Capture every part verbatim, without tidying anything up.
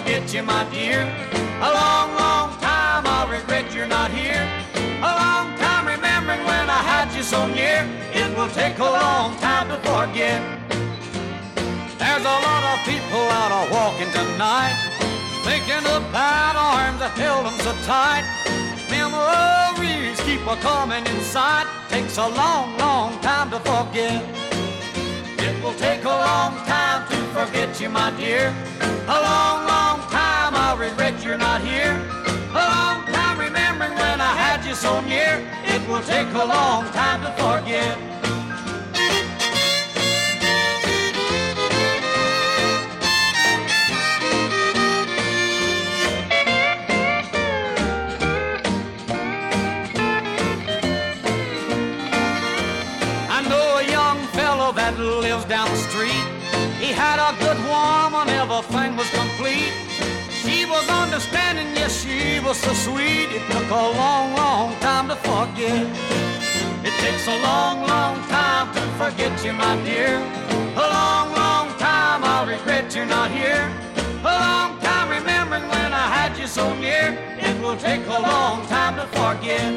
forget you, my dear. A long, long time I'll regret you're not here. A long time remembering when I had you so near. It will take a long time to forget. There's a lot of people out a walking tonight, thinking about arms that held them so tight. Memories keep a coming inside. Takes a long, long time to forget. It will take a long time to forget you, my dear. A long, long time I'll regret you're not here. A long time remembering when I had you so near. It will take a long time to forget. That lives down the street. He had a good woman, everything was complete. She was understanding, yes, she was so sweet. It took a long, long time to forget. It takes a long, long time to forget you, my dear. A long, long time I'll regret you're not here. A long time remembering when I had you so near. It will take a long time to forget.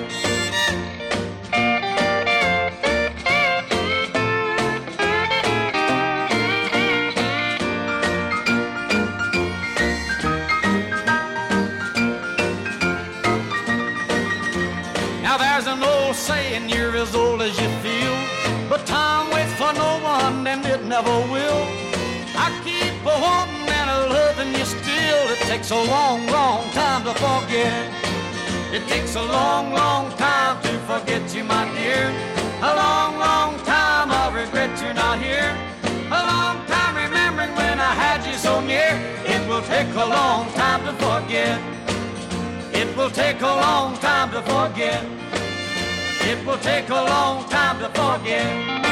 Saying you're as old as you feel, but time waits for no one and it never will. I keep a wanting and a loving you still. It takes a long, long time to forget. It takes a long, long time to forget you, my dear. A long, long time I'll regret you're not here. A long time remembering when I had you so near. It will take a long time to forget. It will take a long time to forget. It will take a long time to forget.